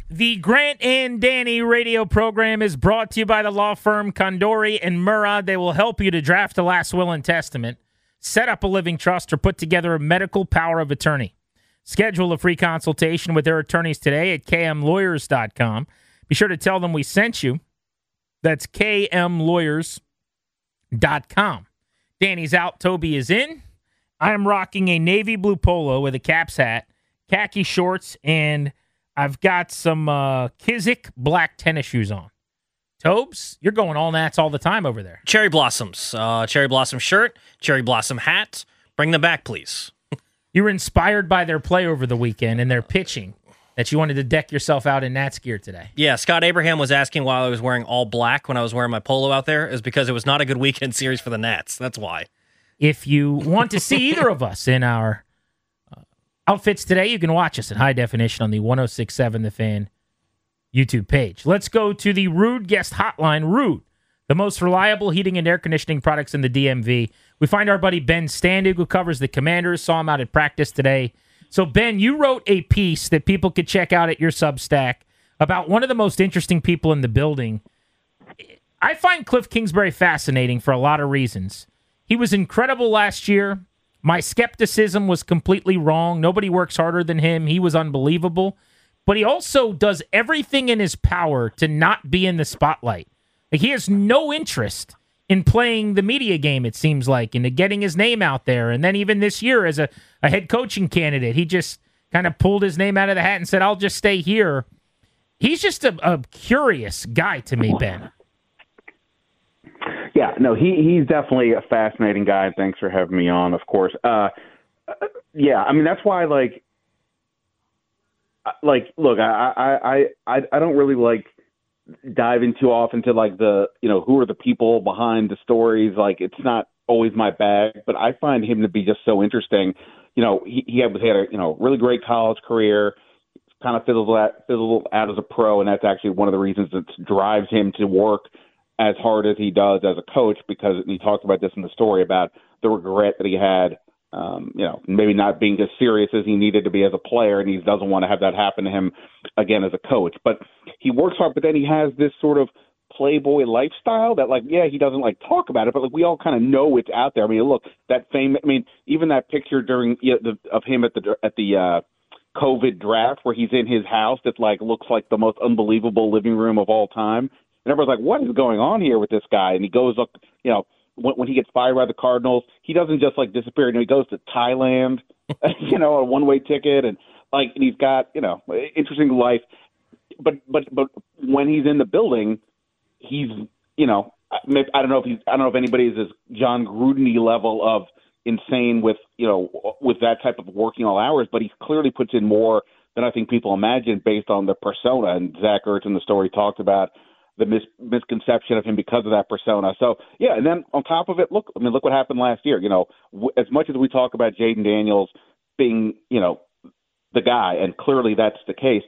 The Grant and Danny radio program is brought to you by the law firm Condori and Murrah. They will help you to draft a last will and testament, set up a living trust, or put together a medical power of attorney. Schedule a free consultation with their attorneys today at kmlawyers.com. Be sure to tell them we sent you. That's kmlawyers.com. Danny's out. Toby is in. I am rocking a navy blue polo with a Caps hat, khaki shorts, and I've got some Kizik black tennis shoes on. Tobes, you're going all Nats all the time over there. Cherry blossoms. Cherry blossom shirt, cherry blossom hat. Bring them back, please. You were inspired by their play over the weekend and their pitching that you wanted to deck yourself out in Nats gear today. Yeah, Scott Abraham was asking why I was wearing all black when I was wearing my polo out there. Is because it was not a good weekend series for the Nats. That's why. If you want to see either of us in our outfits today, you can watch us in high definition on the 106.7 The Fan YouTube page. Let's go to the Ruud guest hotline. Ruud, the most reliable heating and air conditioning products in the DMV. We find our buddy Ben Standig, who covers the Commanders, saw him out at practice today. So, Ben, you wrote a piece that people could check out at your Substack about one of the most interesting people in the building. I find Cliff Kingsbury fascinating for a lot of reasons. He was incredible last year. My skepticism was completely wrong. Nobody works harder than him. He was unbelievable. But he also does everything in his power to not be in the spotlight. Like, he has no interest in playing the media game, it seems like, and getting his name out there. And then even this year as a head coaching candidate, he just kind of pulled his name out of the hat and said, I'll just stay here. He's just a curious guy to me, Ben. Yeah, no, he's definitely a fascinating guy. Thanks for having me on, of course. Yeah, I mean, that's why, look, I don't really dive in too often to who are the people behind the stories. Like, it's not always my bag, but I find him to be just so interesting. You know, he had a really great college career, kind of fizzled out as a pro, and that's actually one of the reasons that drives him to work as hard as he does as a coach, because he talked about this in the story about the regret that he had, maybe not being as serious as he needed to be as a player, and he doesn't want to have that happen to him again as a coach. But he works hard, but then he has this sort of playboy lifestyle that, he doesn't talk about it, but we all kind of know it's out there. I mean, look, even that picture during of him at the COVID draft where he's in his house that looks like the most unbelievable living room of all time. And everyone's like, what is going on here with this guy? And he goes up, when he gets fired by the Cardinals, he doesn't just disappear. He goes to Thailand, a one-way ticket, and he's got interesting life. But when he's in the building, he's I don't know if anybody is as John Gruden-y level of insane with that type of working all hours, but he clearly puts in more than I think people imagine based on the persona. And Zach Ertz in the story talked about the misconception of him because of that persona. So, yeah, and then on top of it, look what happened last year. As much as we talk about Jaden Daniels being, the guy, and clearly that's the case,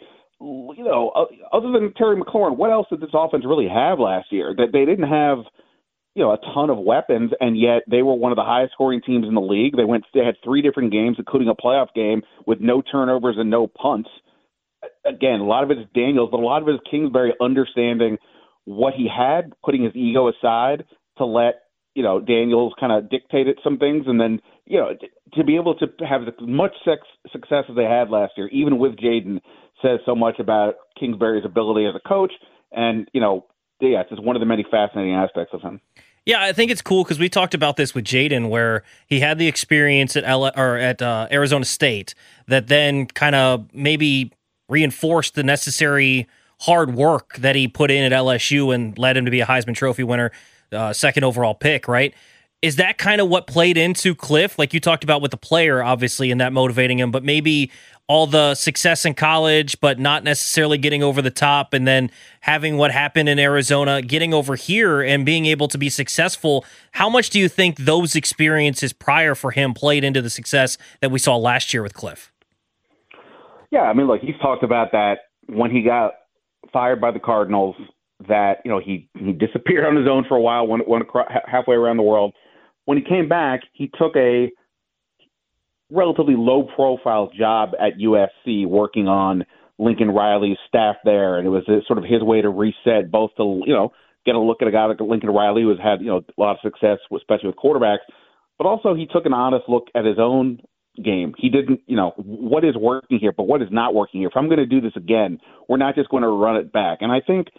other than Terry McLaurin, what else did this offense really have last year? That they didn't have, a ton of weapons, and yet they were one of the highest scoring teams in the league. They had 3 different games, including a playoff game with no turnovers and no punts. Again, a lot of it is Daniels, but a lot of it is Kingsbury understanding what he had, putting his ego aside to let, Daniels kind of dictated some things. And then, to be able to have as much success as they had last year, even with Jaden, says so much about Kingsbury's ability as a coach. And, it's just one of the many fascinating aspects of him. Yeah, I think it's cool because we talked about this with Jaden, where he had the experience at Arizona State that then kind of maybe reinforced the necessary hard work that he put in at LSU and led him to be a Heisman Trophy winner, second overall pick, right? Is that kind of what played into Cliff? Like you talked about with the player, obviously, and that motivating him, but maybe all the success in college, but not necessarily getting over the top, and then having what happened in Arizona, getting over here and being able to be successful. How much do you think those experiences prior for him played into the success that we saw last year with Cliff? Yeah, I mean, look, he's talked about that when he got fired by the Cardinals, that, he disappeared on his own for a while, went halfway around the world. When he came back, he took a relatively low-profile job at USC working on Lincoln Riley's staff there, and it was sort of his way to reset, both to get a look at a guy like Lincoln Riley who has had a lot of success, especially with quarterbacks, but also he took an honest look at his own game. He didn't, what is working here, but what is not working here. If I'm going to do this again, we're not just going to run it back. And I think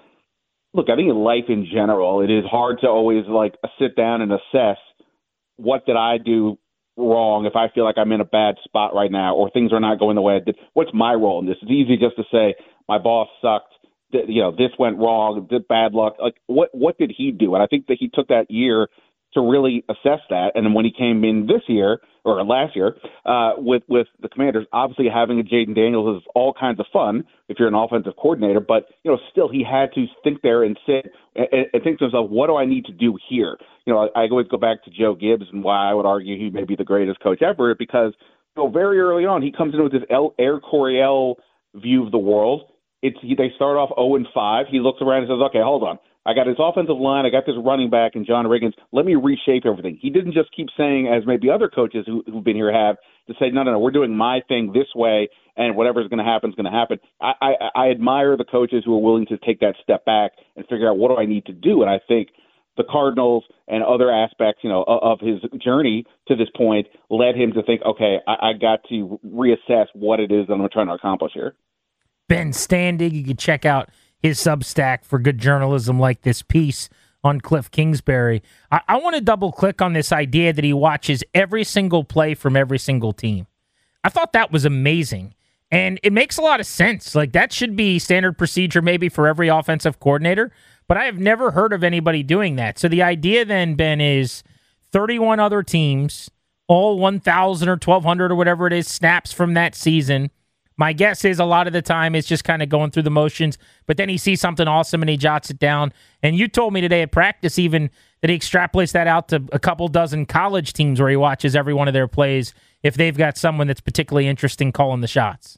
in life in general, it is hard to always sit down and assess what did I do wrong if I feel like I'm in a bad spot right now or things are not going the way I did. What's my role in this? It's easy just to say my boss sucked. This went wrong. Did bad luck. What did he do? And I think that he took that year to really assess that. And then when he came in this year or last year with the Commanders, obviously having a Jaden Daniels is all kinds of fun if you're an offensive coordinator. But still he had to think there and sit and think to himself, what do I need to do here? I always go back to Joe Gibbs and why I would argue he may be the greatest coach ever, because very early on he comes in with this Air Coryell view of the world. They start off 0-5. He looks around and says, okay, hold on. I got his offensive line. I got this running back and John Riggins. Let me reshape everything. He didn't just keep saying, as maybe other coaches who've been here have, to say, no, we're doing my thing this way, and whatever's going to happen is going to happen. I admire the coaches who are willing to take that step back and figure out what do I need to do. And I think the Cardinals and other aspects, of his journey to this point led him to think, okay, I got to reassess what it is that I'm trying to accomplish here. Ben Standig, you can check out his Substack for good journalism like this piece on Cliff Kingsbury. I want to double-click on this idea that he watches every single play from every single team. I thought that was amazing, and it makes a lot of sense. That should be standard procedure maybe for every offensive coordinator, but I have never heard of anybody doing that. So the idea then, Ben, is 31 other teams, all 1,000 or 1,200 or whatever it is, snaps from that season. My guess is a lot of the time it's just kind of going through the motions, but then he sees something awesome and he jots it down. And you told me today at practice even that he extrapolates that out to a couple dozen college teams where he watches every one of their plays if they've got someone that's particularly interesting calling the shots.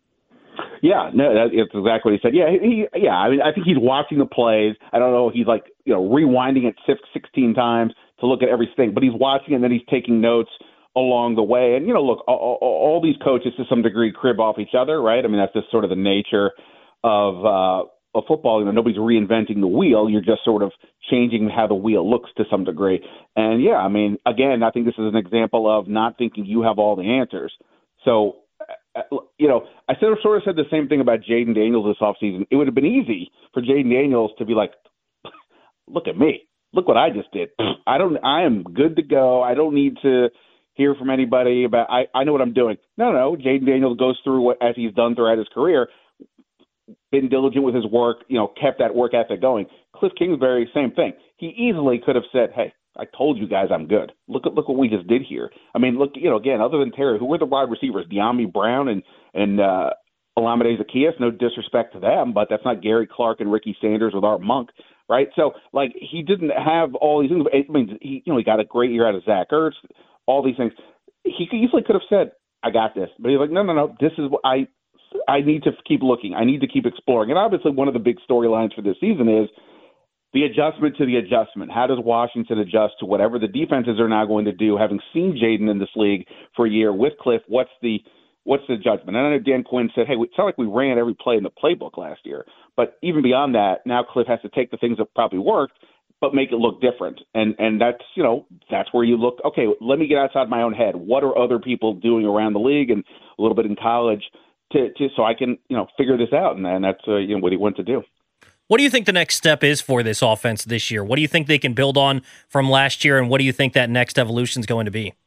Yeah, no, that's exactly what he said. Yeah, I mean, I think he's watching the plays. I don't know if he's rewinding it 16 times to look at everything, but he's watching and then he's taking notes along the way. And, look, all these coaches to some degree crib off each other, right? I mean, that's just sort of the nature of football. Nobody's reinventing the wheel. You're just sort of changing how the wheel looks to some degree. And, yeah, I mean, again, I think this is an example of not thinking you have all the answers. So, I sort of said the same thing about Jaden Daniels this offseason. It would have been easy for Jaden Daniels to be like, look at me. Look what I just did. I am good to go. I don't need to hear from anybody about I know what I'm doing. No. Jaden Daniels goes through what as he's done throughout his career, been diligent with his work, kept that work ethic going. Cliff Kingsbury, same thing. He easily could have said, hey, I told you guys I'm good. Look what we just did here. I mean, look, again, other than Terry, who were the wide receivers? De'Ami Brown and Olamide Zaccheaus, no disrespect to them, but that's not Gary Clark and Ricky Sanders with Art Monk, right? So, he didn't have all these things. I mean, he got a great year out of Zach Ertz, all these things. He easily could have said, I got this. But he's like, no, this is what I need to keep looking. I need to keep exploring. And obviously one of the big storylines for this season is the adjustment to the adjustment. How does Washington adjust to whatever the defenses are now going to do, having seen Jaden in this league for a year with Cliff? What's the judgment? And I know Dan Quinn said, hey, it's not like we ran every play in the playbook last year. But even beyond that, now Cliff has to take the things that probably worked but make it look different. And that's, that's where you look, okay, let me get outside my own head. What are other people doing around the league and a little bit in college to so I can, figure this out. And that's, what he went to do. What do you think the next step is for this offense this year? What do you think they can build on from last year, and what do you think that next evolution is going to be?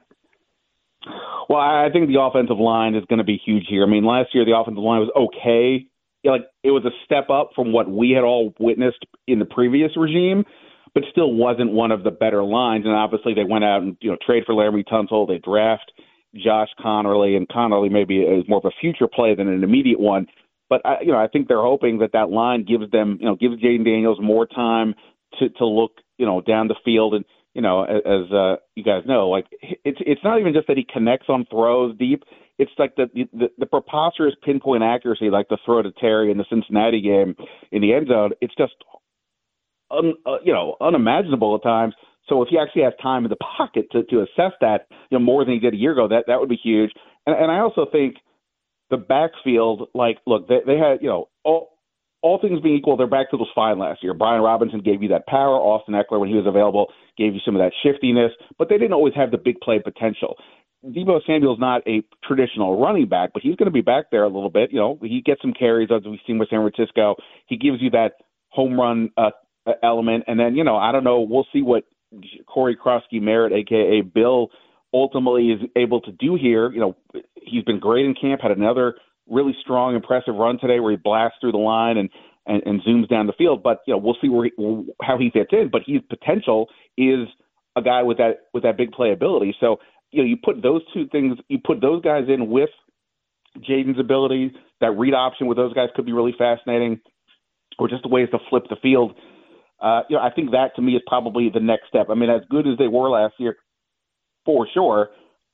Well, I think the offensive line is going to be huge here. I mean, last year the offensive line was okay. It was a step up from what we had all witnessed in the previous regime, but still wasn't one of the better lines. And obviously they went out and, trade for Laremy Tunsil. They draft Josh Connerly, and Connerly maybe is more of a future play than an immediate one. But, I think they're hoping that line gives them, gives Jaden Daniels more time to look, down the field. And, as you guys know, it's not even just that he connects on throws deep. It's like the preposterous pinpoint accuracy, like the throw to Terry in the Cincinnati game in the end zone. It's just, unimaginable at times. So if he actually has time in the pocket to assess that, more than he did a year ago, that would be huge. And I also think the backfield, like, look, they had, all things being equal, their backfield was fine last year. Brian Robinson gave you that power. Austin Eckler, when he was available, gave you some of that shiftiness, but they didn't always have the big play potential. Deebo Samuel's not a traditional running back, but he's going to be back there a little bit. He gets some carries, as we've seen with San Francisco. He gives you that home run element. And then, I don't know, we'll see what Corey Krosky-Merritt, a.k.a. Bill, ultimately is able to do here. He's been great in camp, had another really strong, impressive run today where he blasts through the line and zooms down the field. But, we'll see how he fits in. But his potential is a guy with that big playability. So, you put those two things, you put those guys in with Jaden's ability, that read option with those guys could be really fascinating, or just the ways to flip the field. I think that to me is probably the next step. I mean, as good as they were last year, for sure,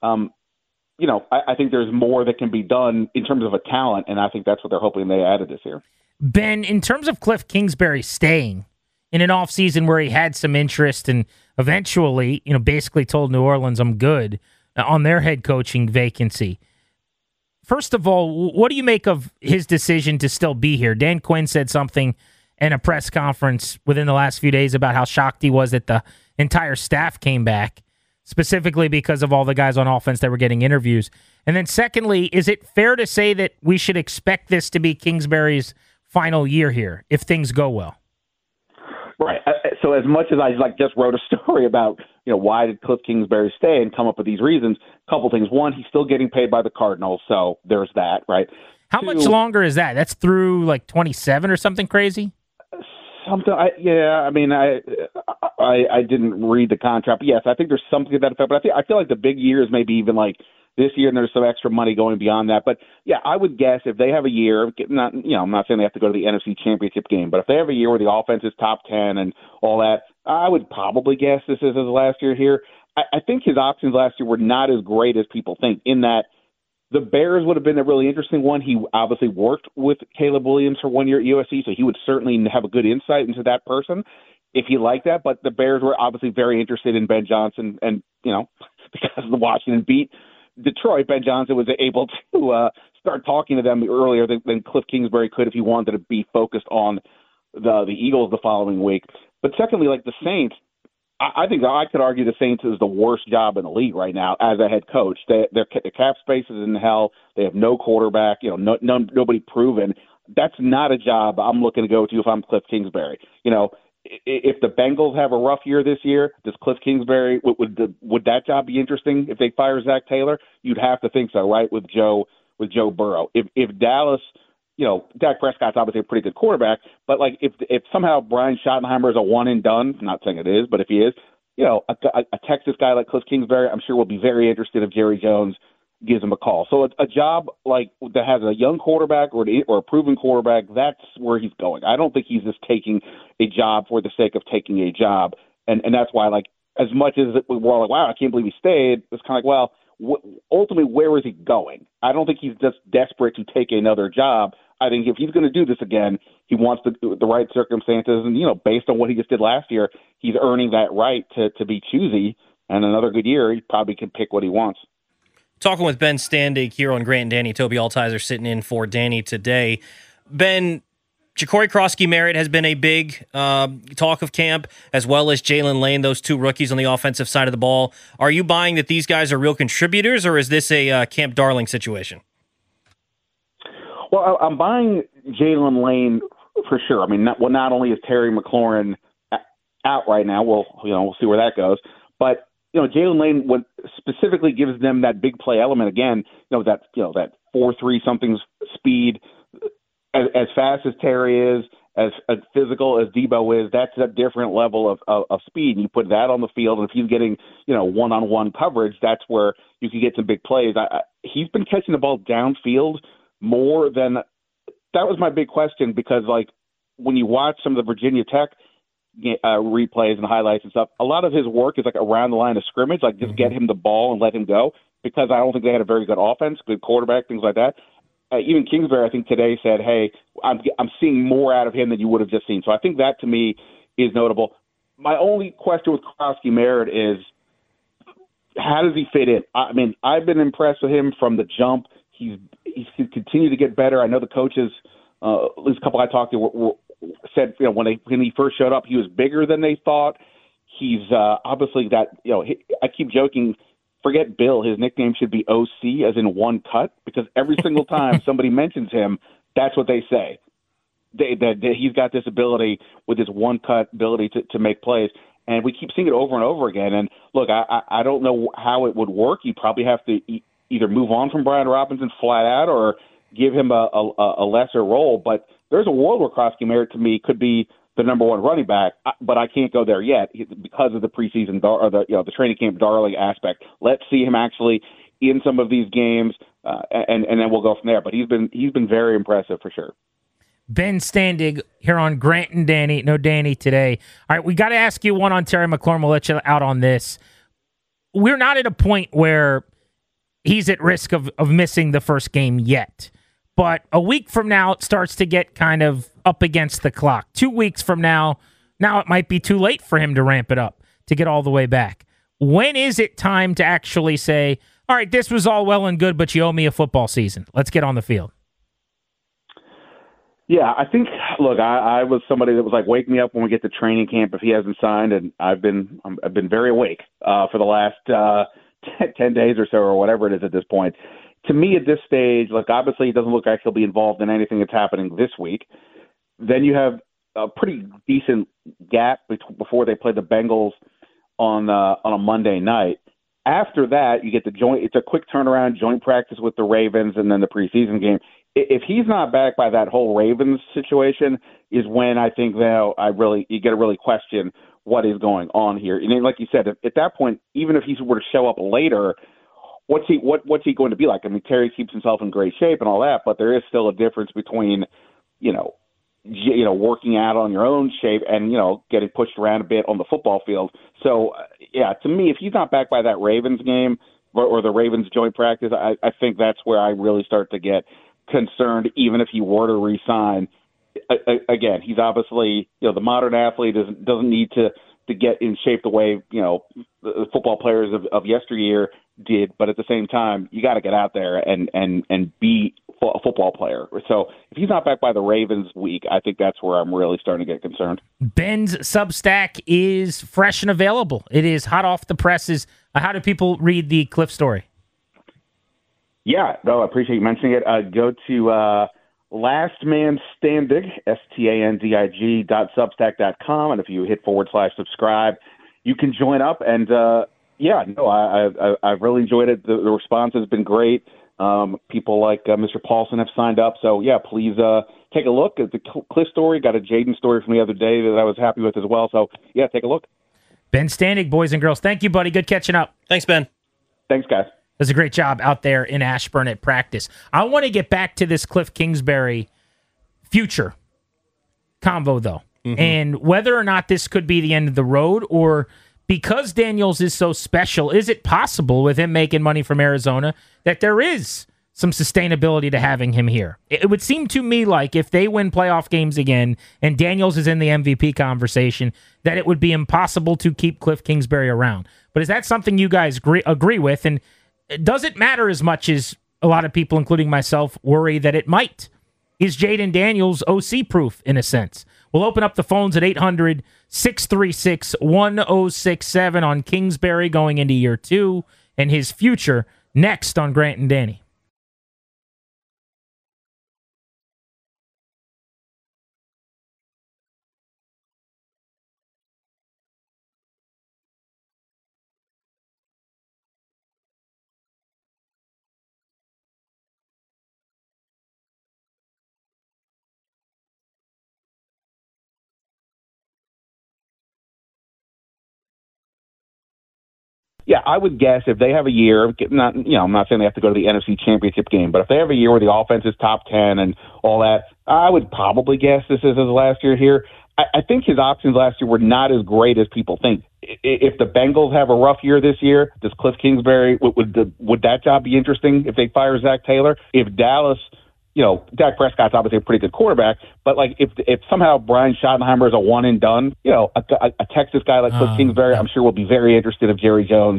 I think there's more that can be done in terms of a talent, and I think that's what they're hoping they added this year. Ben, in terms of Cliff Kingsbury staying in an offseason where he had some interest and eventually, basically told New Orleans, I'm good, on their head coaching vacancy. First of all, what do you make of his decision to still be here? Dan Quinn said something in a press conference within the last few days about how shocked he was that the entire staff came back, specifically because of all the guys on offense that were getting interviews. And then secondly, is it fair to say that we should expect this to be Kingsbury's final year here if things go well? Right. So as much as I just wrote a story about, why did Cliff Kingsbury stay and come up with these reasons, a couple things. One, he's still getting paid by the Cardinals, so there's that, right? How much longer is that? That's through 27 or something crazy? I didn't read the contract, but yes, I think there's something to that effect. But I feel like the big years maybe even this year, and there's some extra money going beyond that. But yeah, I would guess if they have a year, I'm not saying they have to go to the NFC Championship game, but if they have a year where the offense is top 10 and all that, I would probably guess this is his last year here. I think his options last year were not as great as people think, in that the Bears would have been a really interesting one. He obviously worked with Caleb Williams for 1 year at USC, so he would certainly have a good insight into that person if he liked that. But the Bears were obviously very interested in Ben Johnson, and, because the Washington beat Detroit, Ben Johnson was able to start talking to them earlier than Cliff Kingsbury could if he wanted to be focused on the Eagles the following week. But secondly, the Saints, I think I could argue the Saints is the worst job in the league right now as a head coach. Their cap space is in hell. They have no quarterback, nobody proven. That's not a job I'm looking to go to if I'm Cliff Kingsbury. If the Bengals have a rough year this year, does Cliff Kingsbury, would that job be interesting if they fire Zach Taylor? You'd have to think so, right, with Joe Burrow. If Dallas, Dak Prescott's obviously a pretty good quarterback, but if somehow Brian Schottenheimer is a one and done, I'm not saying it is, but if he is, a Texas guy like Cliff Kingsbury, I'm sure will be very interested if Jerry Jones gives him a call. So a job that has a young quarterback or a proven quarterback, that's where he's going. I don't think he's just taking a job for the sake of taking a job. And that's why, as much as we're all wow, I can't believe he stayed, it's kind of ultimately, where is he going? I don't think he's just desperate to take another job. I think if he's going to do this again, he wants the right circumstances. And, based on what he just did last year, he's earning that right to be choosy. And another good year, he probably can pick what he wants. Talking with Ben Standig here on Grant and Danny. Toby Altizer sitting in for Danny today. Ben, Ja'Cory Krosky-Merritt has been a big talk of camp, as well as Jalen Lane, those two rookies on the offensive side of the ball. Are you buying that these guys are real contributors, or is this a Camp Darling situation? Well, I'm buying Jalen Lane for sure. I mean, not only is Terry McLaurin out right now, we'll see where that goes, but Jalen Lane specifically gives them that big play element again. That 4.3 something speed, as fast as Terry is, as physical as Deebo is. That's a different level of speed. And you put that on the field, and if he's getting one-on-one coverage, that's where you can get some big plays. He's been catching the ball downfield more than that was my big question, because when you watch some of the Virginia Tech replays and highlights and stuff, a lot of his work is around the line of scrimmage, just get him the ball and let him go, because I don't think they had a very good offense, good quarterback, things like that. Even Kingsbury, I think today said, hey, I'm seeing more out of him than you would have just seen. So I think that to me is notable. My only question with Krosky-Merritt is, how does he fit in? I mean, I've been impressed with him from the jump. He's continued to get better. I know the coaches, at least a couple I talked to, said when he first showed up, he was bigger than they thought. He's obviously that. I keep joking. Forget Bill. His nickname should be OC, as in one cut, because every single time somebody mentions him, that's what they say. That he's got this ability with his one cut ability to make plays. And we keep seeing it over and over again. And look, I don't know how it would work. You probably have to either move on from Brian Robinson flat out or give him a lesser role. But there's a world where Kroski Merritt, to me, could be the number one running back. But I can't go there yet because of the preseason or the training camp darling aspect. Let's see him actually in some of these games, and then we'll go from there. But he's been very impressive for sure. Ben Standig here on Grant and Danny. No Danny today. All right, we got to ask you one on Terry McLaurin. We'll let you out on this. We're not at a point where he's at risk of missing the first game yet. But a week from now, it starts to get kind of up against the clock. 2 weeks from now it might be too late for him to ramp it up, to get all the way back. When is it time to actually say, all right, this was all well and good, but you owe me a football season. Let's get on the field. Yeah, I think, look, I was somebody that was like, wake me up when we get to training camp if he hasn't signed, and I've been very awake for the last 10 days or so, or whatever it is at this point. To me, at this stage, like, obviously he doesn't look like he'll be involved in anything that's happening this week. Then you have a pretty decent gap before they play the Bengals on a Monday night. After that, you get the joint. It's a quick turnaround, joint practice with the Ravens, and then the preseason game. If he's not back by that whole Ravens situation, is when I think you got to really question what is going on here. And then, like you said, at that point, even if he were to show up later, what's he going to be like? I mean, Terry keeps himself in great shape and all that, but there is still a difference between, working out on your own shape and, getting pushed around a bit on the football field. So, to me, if he's not back by that Ravens game or the Ravens joint practice, I think that's where I really start to get concerned, even if he were to re-sign. Again, he's obviously, the modern athlete doesn't need to get in shape the way, the football players of yesteryear did. But at the same time, you got to get out there and be a football player. So if he's not back by the Ravens week, I think that's where I'm really starting to get concerned. Ben's Substack is fresh and available. It is hot off the presses. How do people read the Cliff story? Yeah, no, I appreciate you mentioning it. Go to Last Man Standig, STANDIG.substack.com, and if you hit /subscribe, you can join up. And I've really enjoyed it. The response has been great. People like Mr. Paulson have signed up. So yeah, please take a look at the Cliff story. Got a Jaden story from the other day that I was happy with as well. So yeah, take a look. Ben Standig, boys and girls. Thank you, buddy. Good catching up. Thanks, Ben. Thanks, guys. Does a great job out there in Ashburn at practice. I want to get back to this Cliff Kingsbury future convo, though, and whether or not this could be the end of the road, or because Daniels is so special, is it possible with him making money from Arizona that there is some sustainability to having him here? It would seem to me like if they win playoff games again and Daniels is in the MVP conversation, that it would be impossible to keep Cliff Kingsbury around. But is that something you guys agree with? And does it matter as much as a lot of people, including myself, worry that it might? Is Jaden Daniels OC proof in a sense? We'll open up the phones at 800-636-1067 on Kingsbury going into year 2 and his future next on Grant and Danny. Yeah, I would guess if they have a year, I'm not saying they have to go to the NFC Championship game, but if they have a year where the offense is top 10 and all that, I would probably guess this is his last year here. I think his options last year were not as great as people think. If the Bengals have a rough year this year, does Cliff Kingsbury, would that job be interesting if they fire Zach Taylor? If Dallas, Dak Prescott's obviously a pretty good quarterback, but like if somehow Brian Schottenheimer is a one and done, a Texas guy like Cliff Kingsbury, I'm sure will be very interested if Jerry Jones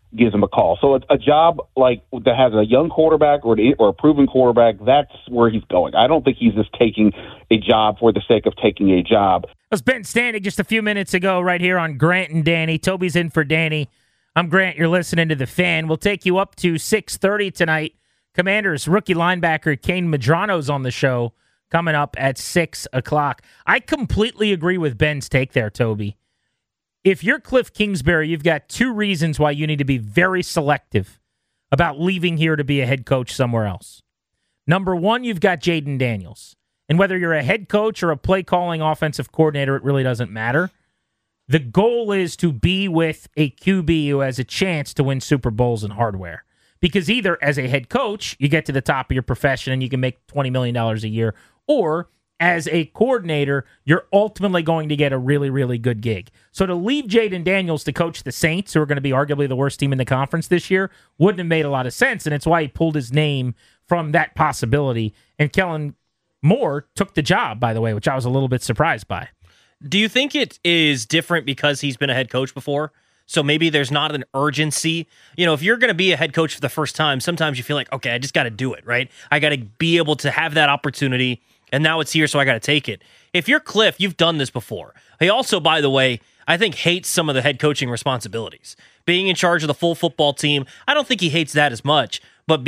gives him a call. So a job like that has a young quarterback or a proven quarterback, that's where he's going. I don't think he's just taking a job for the sake of taking a job. That was Ben Standing just a few minutes ago right here on Grant and Danny. Toby's in for Danny. I'm Grant. You're listening to The Fan. We'll take you up to 6:30 tonight. Commanders rookie linebacker Kane Medrano's on the show coming up at 6 o'clock. I completely agree with Ben's take there, Toby. If you're Cliff Kingsbury, you've got two reasons why you need to be very selective about leaving here to be a head coach somewhere else. Number one, you've got Jaden Daniels. And whether you're a head coach or a play-calling offensive coordinator, it really doesn't matter. The goal is to be with a QB who has a chance to win Super Bowls and hardware. Because either as a head coach, you get to the top of your profession and you can make $20 million a year, or as a coordinator, you're ultimately going to get a really, really good gig. So to leave Jaden Daniels to coach the Saints, who are going to be arguably the worst team in the conference this year, wouldn't have made a lot of sense, and it's why he pulled his name from that possibility. And Kellen Moore took the job, by the way, which I was a little bit surprised by. Do you think it is different because he's been a head coach before? So maybe there's not an urgency. You know, if you're going to be a head coach for the first time, sometimes you feel like, okay, I just got to do it, right? I got to be able to have that opportunity. And now it's here, so I got to take it. If you're Cliff, you've done this before. He also, by the way, I think hates some of the head coaching responsibilities. Being in charge of the full football team, I don't think he hates that as much. But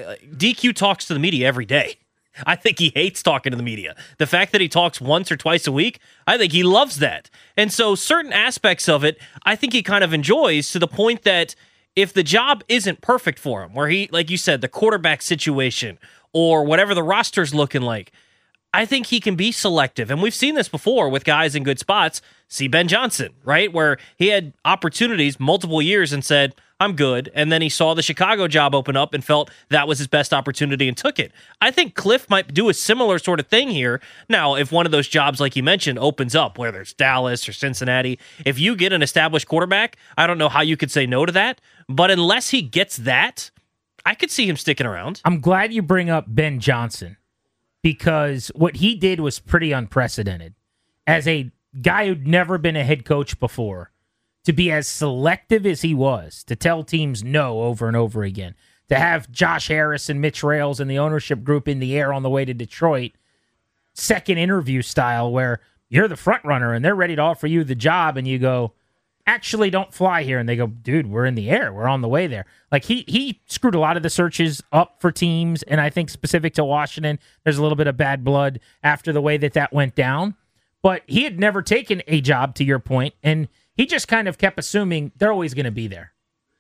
DQ talks to the media every day. I think he hates talking to the media. The fact that he talks once or twice a week, I think he loves that. And so certain aspects of it, I think he kind of enjoys, to the point that if the job isn't perfect for him, where he, like you said, the quarterback situation or whatever the roster's looking like, I think he can be selective. And we've seen this before with guys in good spots. See Ben Johnson, right? Where he had opportunities multiple years and said, I'm good. And then he saw the Chicago job open up and felt that was his best opportunity and took it. I think Cliff might do a similar sort of thing here. Now, if one of those jobs, like you mentioned, opens up, whether it's Dallas or Cincinnati, if you get an established quarterback, I don't know how you could say no to that. But unless he gets that, I could see him sticking around. I'm glad you bring up Ben Johnson, because what he did was pretty unprecedented. As a guy who'd never been a head coach before, to be as selective as he was, to tell teams no over and over again, to have Josh Harris and Mitch Rales and the ownership group in the air on the way to Detroit, second interview style, where you're the front runner and they're ready to offer you the job, and you go, actually don't fly here. And they go, dude, we're in the air. We're on the way there. Like he screwed a lot of the searches up for teams. And I think specific to Washington, there's a little bit of bad blood after the way that went down. But he had never taken a job, to your point, and he just kind of kept assuming they're always going to be there.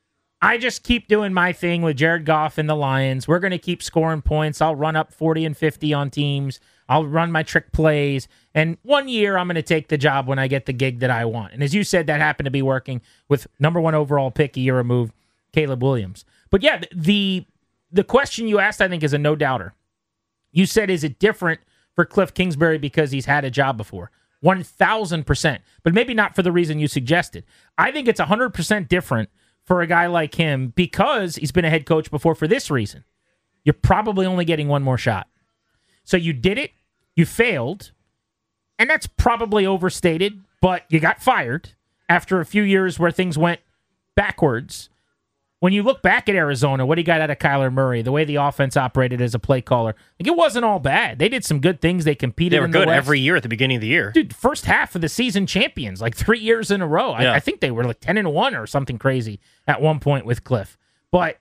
I just keep doing my thing with Jared Goff and the Lions. We're going to keep scoring points. I'll run up 40 and 50 on teams. I'll run my trick plays. And one year I'm going to take the job when I get the gig that I want. And as you said, that happened to be working with number one overall pick a year removed, Caleb Williams. But yeah, the question you asked, I think, is a no-doubter. You said, is it different for Cliff Kingsbury because he's had a job before? 1,000%. But maybe not for the reason you suggested. I think it's 100% different for a guy like him because he's been a head coach before for this reason. You're probably only getting one more shot. So you did it, you failed, and that's probably overstated, but you got fired after a few years where things went backwards. When you look back at Arizona, what he got out of Kyler Murray, the way the offense operated as a play caller, like, it wasn't all bad. They did some good things. They competed. They were in the good West. every year at the beginning of the year. Dude, first half of the season champions, like 3 years in a row. Yeah. I think they were like 10-1 or something crazy at one point with Cliff. But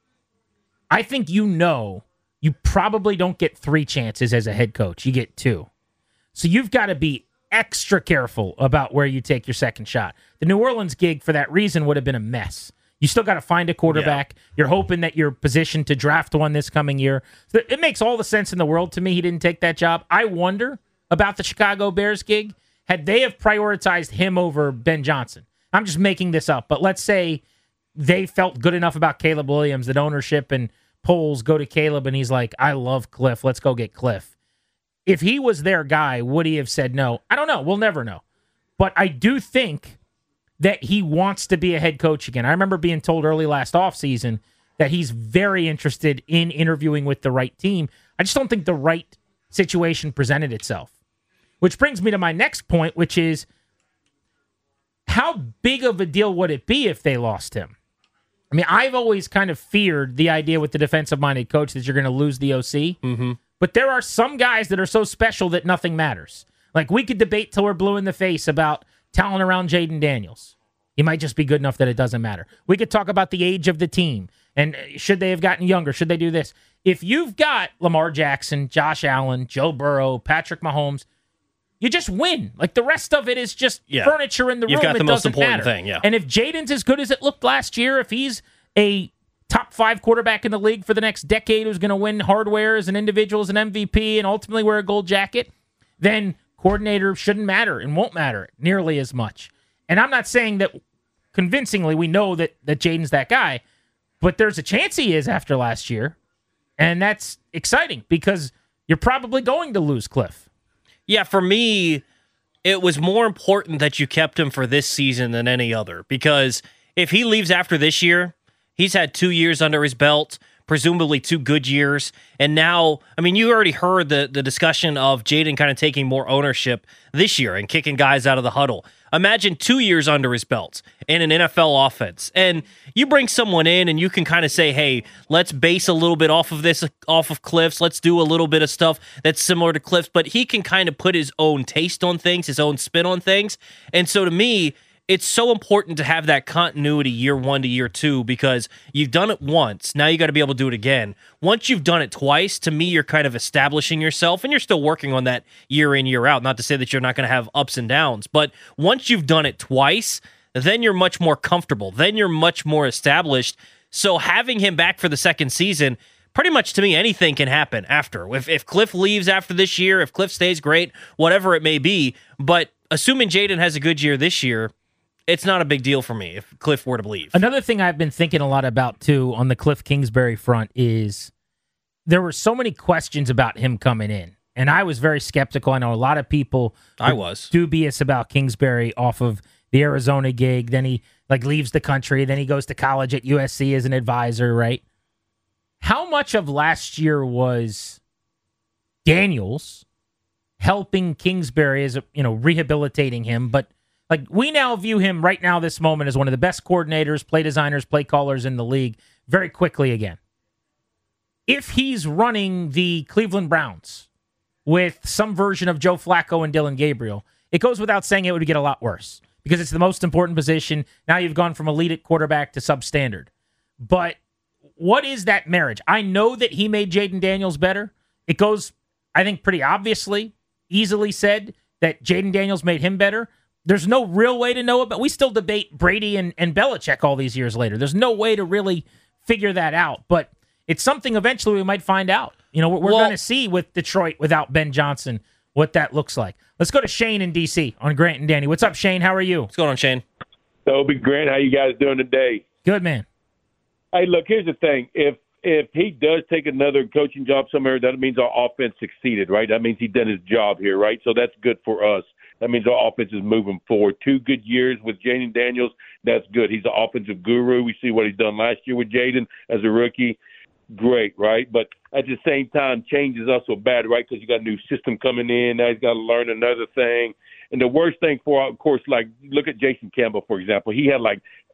I think you probably don't get 3 chances as a head coach. You get 2. So you've got to be extra careful about where you take your second shot. The New Orleans gig, for that reason, would have been a mess. You still got to find a quarterback. Yeah. You're hoping that you're positioned to draft one this coming year. So it makes all the sense in the world to me he didn't take that job. I wonder about the Chicago Bears gig. Had they have prioritized him over Ben Johnson? I'm just making this up, but let's say they felt good enough about Caleb Williams that ownership and polls go to Caleb and he's like, I love Cliff. Let's go get Cliff. If he was their guy, would he have said no? I don't know. We'll never know. But I do think that he wants to be a head coach again. I remember being told early last offseason that he's very interested in interviewing with the right team. I just don't think the right situation presented itself. Which brings me to my next point, which is, how big of a deal would it be if they lost him? I mean, I've always kind of feared the idea with the defensive-minded coach that you're going to lose the OC. Mm-hmm. But there are some guys that are so special that nothing matters. Like, we could debate till we're blue in the face about talent around Jaden Daniels. He might just be good enough that it doesn't matter. We could talk about the age of the team, and should they have gotten younger? Should they do this? If you've got Lamar Jackson, Josh Allen, Joe Burrow, Patrick Mahomes, you just win. Like, the rest of it is just furniture in the room. You've got the most important matter. thing, And if Jaden's as good as it looked last year, if he's a top 5 quarterback in the league for the next decade who's going to win hardware as an individual, as an MVP, and ultimately wear a gold jacket, then coordinator shouldn't matter and won't matter nearly as much. And I'm not saying that convincingly we know that Jaden's that guy, but there's a chance he is after last year. And that's exciting because you're probably going to lose Cliff. Yeah, for me, it was more important that you kept him for this season than any other. Because if he leaves after this year, he's had 2 years under his belt, presumably 2 good years. And now, I mean, you already heard the discussion of Jaden kind of taking more ownership this year and kicking guys out of the huddle. Imagine 2 years under his belt in an NFL offense. And you bring someone in and you can kind of say, hey, let's base a little bit off of Cliff's. Let's do a little bit of stuff that's similar to Cliff's. But he can kind of put his own taste on things, his own spin on things. And so to me, it's so important to have that continuity year 1 to year 2 because you've done it once. Now you got to be able to do it again. Once you've done it twice, to me, you're kind of establishing yourself, and you're still working on that year in, year out. Not to say that you're not going to have ups and downs, but once you've done it twice, then you're much more comfortable. Then you're much more established. So having him back for the second season, pretty much to me, anything can happen after. If Cliff leaves after this year, if Cliff stays great, whatever it may be, but assuming Jaden has a good year this year, it's not a big deal for me if Cliff were to leave. Another thing I've been thinking a lot about, too, on the Cliff Kingsbury front is there were so many questions about him coming in. And I was very skeptical. I know a lot of people was dubious about Kingsbury off of the Arizona gig. Then he leaves the country. Then he goes to college at USC as an advisor, right? How much of last year was Daniels helping Kingsbury as rehabilitating him, but we now view him right now, this moment, as one of the best coordinators, play designers, play callers in the league very quickly again. If he's running the Cleveland Browns with some version of Joe Flacco and Dylan Gabriel, it goes without saying it would get a lot worse because it's the most important position. Now you've gone from elite at quarterback to substandard. But what is that marriage? I know that he made Jaden Daniels better. It goes, I think, pretty obviously, easily said that Jaden Daniels made him better. There's no real way to know it, but we still debate Brady and Belichick all these years later. There's no way to really figure that out, but it's something eventually we might find out. We're going to see with Detroit without Ben Johnson what that looks like. Let's go to Shane in D.C. on Grant and Danny. What's up, Shane? How are you? What's going on, Shane? Toby, Grant, how you guys doing today? Good, man. Hey, look, here's the thing. If he does take another coaching job somewhere, that means our offense succeeded, right? That means he done his job here, right? So that's good for us. That means our offense is moving forward. 2 good years with Jaden Daniels. That's good. He's an offensive guru. We see what he's done last year with Jaden as a rookie. Great, right? But at the same time, change is also bad, right? Because you got a new system coming in. Now he's got to learn another thing. And the worst thing of course, look at Jason Campbell, for example. He had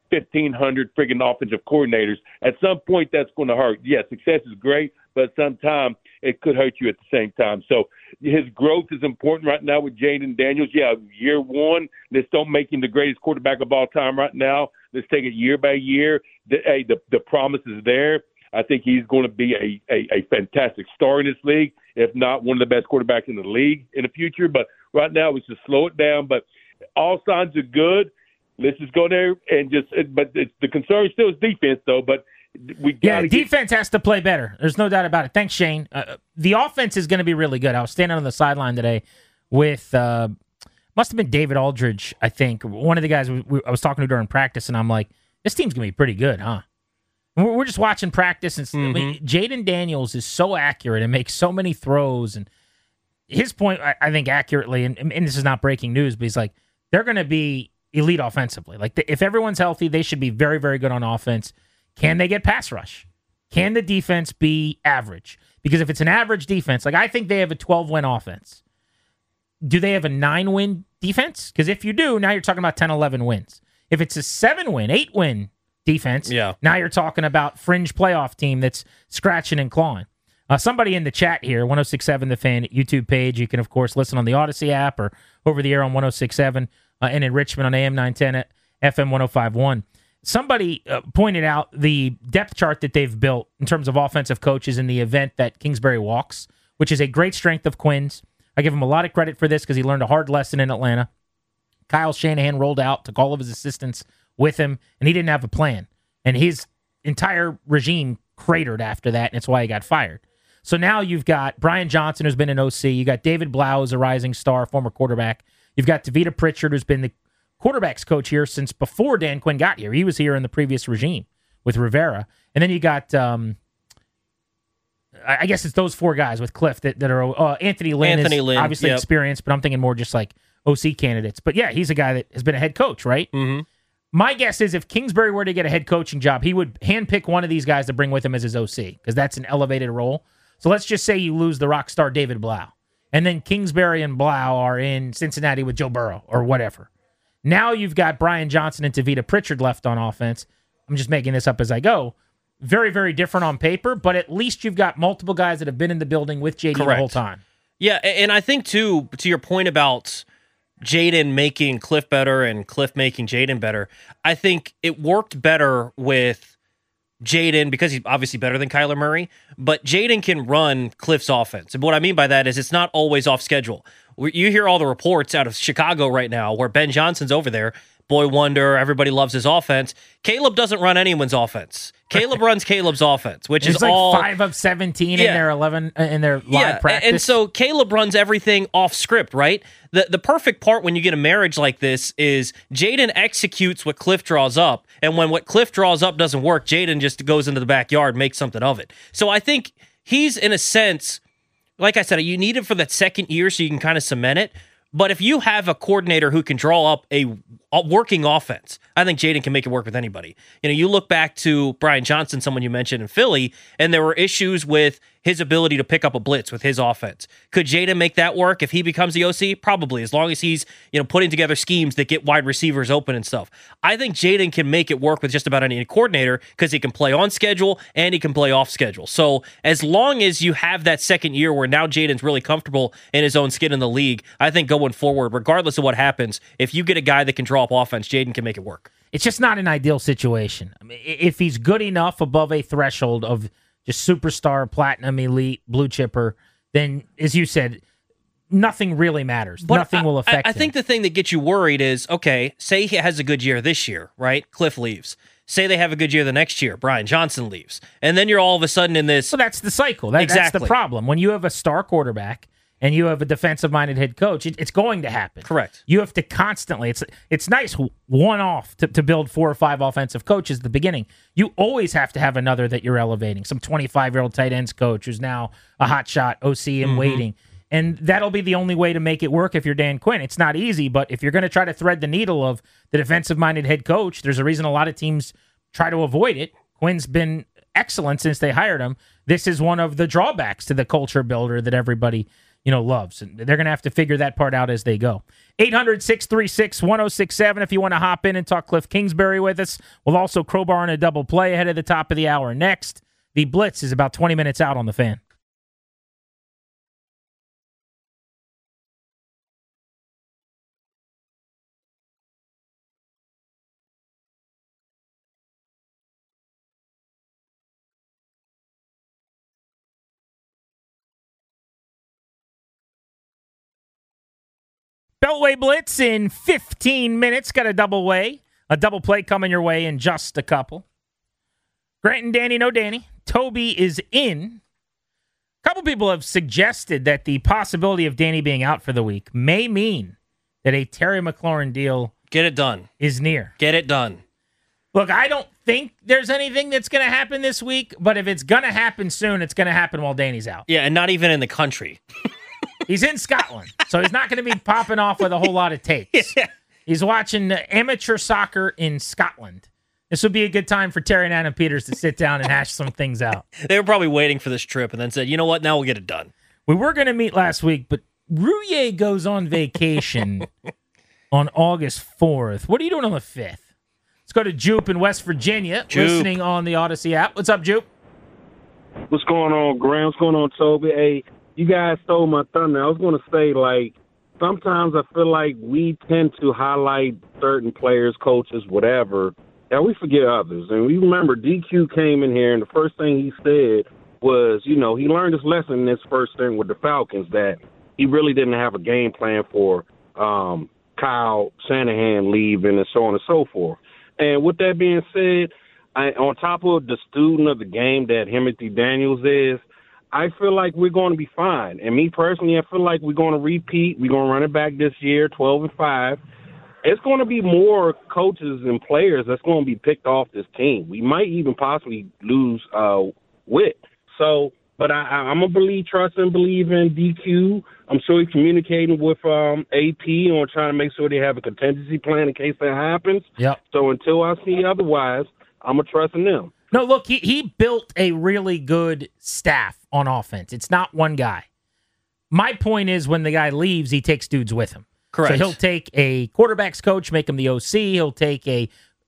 1,500 friggin' offensive coordinators. At some point, that's going to hurt. Yeah, success is great, but at some time, it could hurt you at the same time. So his growth is important right now with Jaden Daniels. Yeah, year 1, let's don't make him the greatest quarterback of all time right now. Let's take it year by year. The promise is there. I think he's going to be a fantastic star in this league, if not one of the best quarterbacks in the league in the future. But right now, we should slow it down. But all signs are good. Let's just go there and but the concern still is defense, though. But defense has to play better. There's no doubt about it. Thanks, Shane. The offense is going to be really good. I was standing on the sideline today with must have been David Aldridge, I think, one of the guys I was talking to during practice, and I'm like, this team's going to be pretty good, huh? We're just watching practice, and Jaden Daniels is so accurate and makes so many throws. And his point, I think, accurately, and this is not breaking news, but he's like, they're going to be elite offensively. If everyone's healthy, they should be very, very good on offense. Can they get pass rush? Can the defense be average? Because if it's an average defense, I think they have a 12-win offense. Do they have a 9-win defense? Because if you do, now you're talking about 10, 11 wins. If it's a 7-win, 8-win defense. Yeah. Now you're talking about fringe playoff team that's scratching and clawing. Somebody in the chat here, 1067 The Fan YouTube page. You can, of course, listen on the Odyssey app or over the air on 1067 and in Richmond on AM 910 at FM 1051. Somebody pointed out the depth chart that they've built in terms of offensive coaches in the event that Kingsbury walks, which is a great strength of Quinn's. I give him a lot of credit for this because he learned a hard lesson in Atlanta. Kyle Shanahan rolled out, took all of his assistants with him, and he didn't have a plan. And his entire regime cratered after that, and it's why he got fired. So now you've got Brian Johnson, who's been an OC. You got David Blau, who's a rising star, former quarterback. You've got Tavita Pritchard, who's been the quarterback's coach here since before Dan Quinn got here. He was here in the previous regime with Rivera. And then you got, I guess it's those four guys with Cliff that are Anthony Lynn, obviously experienced, but I'm thinking more just like OC candidates. But yeah, he's a guy that has been a head coach, right? Mm-hmm. My guess is if Kingsbury were to get a head coaching job, he would handpick one of these guys to bring with him as his OC because that's an elevated role. So let's just say you lose the rock star David Blau, and then Kingsbury and Blau are in Cincinnati with Joe Burrow or whatever. Now you've got Brian Johnson and Tavita Pritchard left on offense. I'm just making this up as I go. Very, very different on paper, but at least you've got multiple guys that have been in the building with JD the whole time. Yeah, and I think, too, to your point about Jaden making Cliff better and Cliff making Jaden better, I think it worked better with Jaden because he's obviously better than Kyler Murray, but Jaden can run Cliff's offense. And what I mean by that is it's not always off schedule. You hear all the reports out of Chicago right now where Ben Johnson's over there, boy wonder, everybody loves his offense. Caleb doesn't run anyone's offense. Caleb runs Caleb's offense, which is like all 5 of 17 in their 11 in their live practice. And so Caleb runs everything off script, right? The perfect part when you get a marriage like this is Jaden executes what Cliff draws up, and when what Cliff draws up doesn't work, Jaden just goes into the backyard, makes something of it. So I think he's in a sense, like I said, you need it for that second year so you can kind of cement it. But if you have a coordinator who can draw up a working offense, I think Jaden can make it work with anybody. You look back to Brian Johnson, someone you mentioned in Philly, and there were issues with his ability to pick up a blitz with his offense. Could Jaden make that work if he becomes the OC? Probably, as long as he's putting together schemes that get wide receivers open and stuff. I think Jaden can make it work with just about any coordinator because he can play on schedule and he can play off schedule. So as long as you have that second year where now Jaden's really comfortable in his own skin in the league, I think going forward, regardless of what happens, if you get a guy that can draw up offense, Jaden can make it work. It's just not an ideal situation. I mean, if he's good enough above a threshold of just superstar, platinum, elite, blue chipper, then, as you said, nothing really matters. But nothing will affect him. I think the thing that gets you worried is, okay, say he has a good year this year, right? Cliff leaves. Say they have a good year the next year. Brian Johnson leaves. And then you're all of a sudden in this. So that's the cycle. That's the problem. When you have a star quarterback and you have a defensive-minded head coach, it's going to happen. Correct. You have to constantly. It's nice one-off to build 4 or 5 offensive coaches at the beginning. You always have to have another that you're elevating. Some 25-year-old tight ends coach who's now a hotshot OC in waiting. And that'll be the only way to make it work if you're Dan Quinn. It's not easy, but if you're going to try to thread the needle of the defensive-minded head coach, there's a reason a lot of teams try to avoid it. Quinn's been excellent since they hired him. This is one of the drawbacks to the culture builder that everybody loves. And they're going to have to figure that part out as they go. 800-636-1067 if you want to hop in and talk Cliff Kingsbury with us. We'll also crowbar in a double play ahead of the top of the hour next. The Blitz is about 20 minutes out on the Fan. Beltway Blitz in 15 minutes. Got a double play coming your way in just a couple. Grant and Danny, no Danny. Toby is in. A couple people have suggested that the possibility of Danny being out for the week may mean that a Terry McLaurin deal Get it done. Is near. Get it done. Look, I don't think there's anything that's going to happen this week, but if it's going to happen soon, it's going to happen while Danny's out. Yeah, and not even in the country. He's in Scotland, so he's not going to be popping off with a whole lot of takes. Yeah. He's watching amateur soccer in Scotland. This would be a good time for Terry and Adam Peters to sit down and hash some things out. They were probably waiting for this trip and then said, you know what, now we'll get it done. We were going to meet last week, but Rouillet goes on vacation on August 4th. What are you doing on the 5th? Let's go to Jupe in West Virginia, Jupe. listening on the Odyssey app. What's up, Jupe? What's going on, Graham? What's going on, Toby? Hey, you guys stole my thunder. I was going to say, like, sometimes I feel like we tend to highlight certain players, coaches, whatever, and we forget others. And we remember DQ came in here, and the first thing he said was, he learned his lesson in his first thing with the Falcons, that he really didn't have a game plan for Kyle Shanahan leaving and so on and so forth. And with that being said, on top of the student of the game that Timothy Daniels is, I feel like we're going to be fine. And me personally, I feel like we're going to repeat. We're going to run it back this year, 12-5. It's going to be more coaches and players that's going to be picked off this team. We might even possibly lose Witt. So, but I'm going to trust and believe in DQ. I'm sure he's communicating with AP on trying to make sure they have a contingency plan in case that happens. Yep. So until I see otherwise, I'm going to trust in them. No, look, he built a really good staff on offense. It's not one guy. My point is when the guy leaves, he takes dudes with him. Correct. So he'll take a quarterback's coach, make him the OC. He'll take a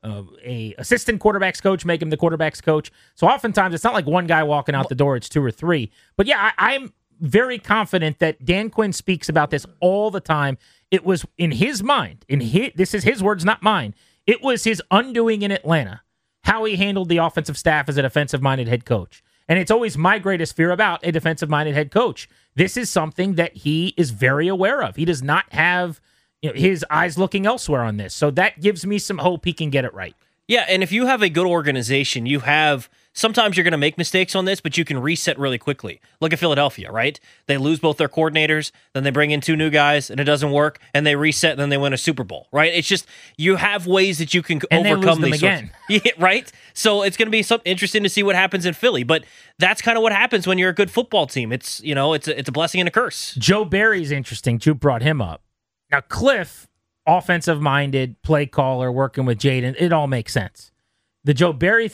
assistant quarterback's coach, make him the quarterback's coach. So oftentimes it's not like one guy walking out the door, it's two or three. But yeah, I'm very confident that Dan Quinn speaks about this all the time. It was in his mind, this is his words, not mine. It was his undoing in Atlanta, how he handled the offensive staff as a defensive-minded head coach. And it's always my greatest fear about a defensive-minded head coach. This is something that he is very aware of. He does not have his eyes looking elsewhere on this. So that gives me some hope he can get it right. Yeah, and if you have a good organization, sometimes you're going to make mistakes on this, but you can reset really quickly. Look at Philadelphia, right? They lose both their coordinators, then they bring in two new guys, and it doesn't work, and they reset, and then they win a Super Bowl, right? It's just, you have ways that you can overcome these again. Yeah, right? So it's going to be interesting to see what happens in Philly, but that's kind of what happens when you're a good football team. It's a blessing and a curse. Joe Barry's interesting. Jupe brought him up. Now, Cliff, offensive-minded, play caller, working with Jaden, it all makes sense. The Joe Barry,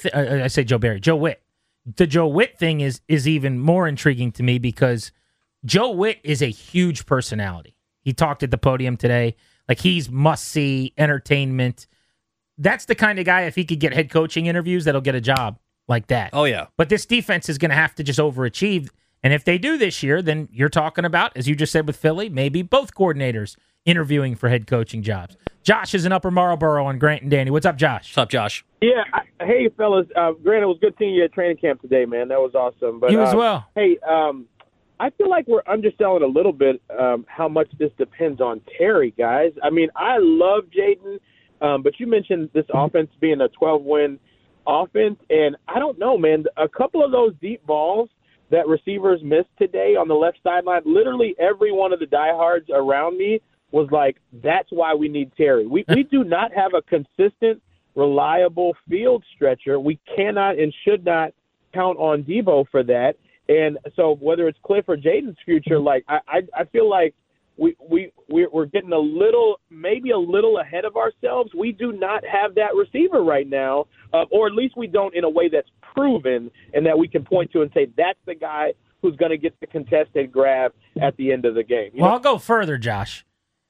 Joe Witt. The Joe Witt thing is even more intriguing to me because Joe Witt is a huge personality. He talked at the podium today. Like, he's must-see entertainment. That's the kind of guy, if he could get head coaching interviews, that'll get a job like that. Oh, yeah. But this defense is going to have to just overachieve. And if they do this year, then you're talking about, as you just said with Philly, maybe both coordinators interviewing for head coaching jobs. Josh is in Upper Marlboro on Grant and Danny. What's up, Josh? What's up, Josh? Yeah. Hey, fellas. Grant, it was good seeing you at training camp today, man. That was awesome. But, you as well. Hey, I feel like we're underselling a little bit how much this depends on Terry, guys. I mean, I love Jaden, but you mentioned this offense being a 12-win offense, and I don't know, man. A couple of those deep balls that receivers missed today on the left sideline, literally every one of the diehards around me was like, that's why we need Terry. We do not have a consistent, reliable field stretcher. We cannot and should not count on Debo for that. And so whether it's Cliff or Jaden's future, like I feel like we're getting maybe a little ahead of ourselves. We do not have that receiver right now, or at least we don't in a way that's proven and that we can point to and say that's the guy who's going to get the contested grab at the end of the game. I'll go further, Josh.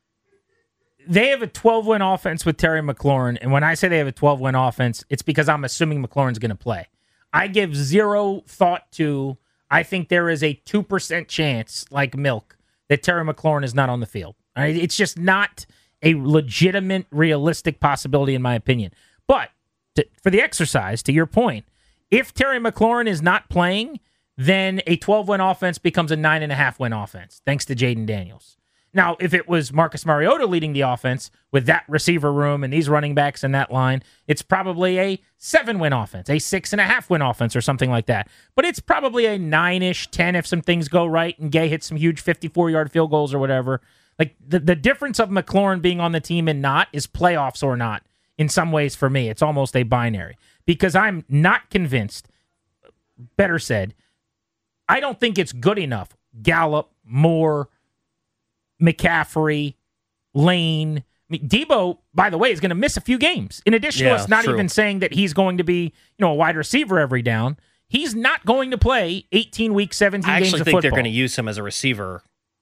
They have a 12-win offense with Terry McLaurin, and when I say they have a 12-win offense, it's because I'm assuming McLaurin's going to play. I give zero thought to, I think there is a 2% chance, like milk, that Terry McLaurin is not on the field. It's just not a legitimate, realistic possibility, in my opinion. But for the exercise, to your point, if Terry McLaurin is not playing, then a 12-win offense becomes a 9.5-win offense, thanks to Jaden Daniels. Now, if it was Marcus Mariota leading the offense with that receiver room and these running backs and that line, it's probably a 7-win offense, a 6.5-win offense or something like that. But it's probably a 9-ish, 10 if some things go right and Gay hits some huge 54-yard field goals or whatever. Like, the difference of McLaurin being on the team and not is playoffs or not. In some ways, for me, it's almost a binary. Because I'm not convinced, better said, I don't think it's good enough. Gallup, Moore, McCaffrey, Lane. I mean, Debo, by the way, is going to miss a few games. In addition to us not even saying that he's going to be, a wide receiver every down, he's not going to play 18 weeks, 17 games of football. I actually think they're going to use him as a receiver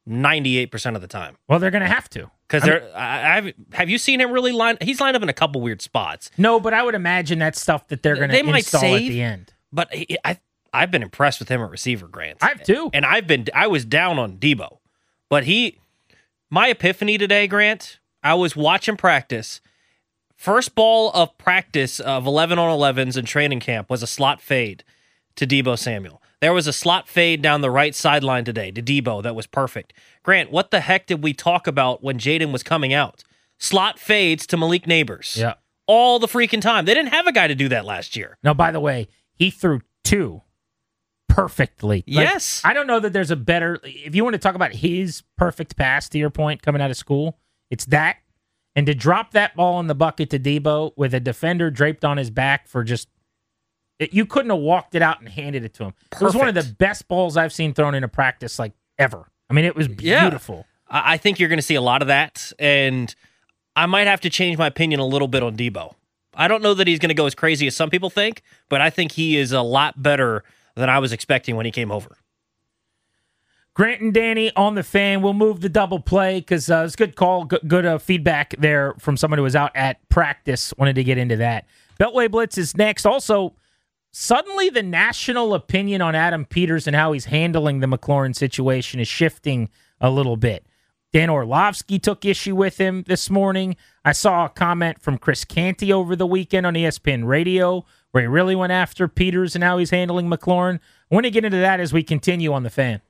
98% of the time. Well, they're going to have to. Because have you seen him really line? He's lined up in a couple weird spots. No, but I would imagine that's stuff that they're going to install at the end. But I've been impressed with him at receiver, Grant. I've too. And I was down on Debo. But my epiphany today, Grant, I was watching practice. First ball of practice of 11 on 11s in training camp was a slot fade to Debo Samuel. There was a slot fade down the right sideline today to Debo that was perfect. Grant, what the heck did we talk about when Jaden was coming out? Slot fades to Malik Neighbors. Yeah. All the freaking time. They didn't have a guy to do that last year. Now, by the way, he threw 2 perfectly. Yes. I don't know that there's a better, if you want to talk about his perfect pass, to your point, coming out of school, it's that. And to drop that ball in the bucket to Debo with a defender draped on his back for just, you couldn't have walked it out and handed it to him. Perfect. It was one of the best balls I've seen thrown in a practice ever. I mean, it was beautiful. Yeah. I think you're going to see a lot of that, and I might have to change my opinion a little bit on Debo. I don't know that he's going to go as crazy as some people think, but I think he is a lot better than I was expecting when he came over. Grant and Danny on the Fan. We'll move the double play because it's a good call, good feedback there from someone who was out at practice. Wanted to get into that. Beltway Blitz is next. Also, suddenly the national opinion on Adam Peters and how he's handling the McLaurin situation is shifting a little bit. Dan Orlovsky took issue with him this morning. I saw a comment from Chris Canty over the weekend on ESPN Radio where he really went after Peters and how he's handling McLaurin. I want to get into that as we continue on the Fan.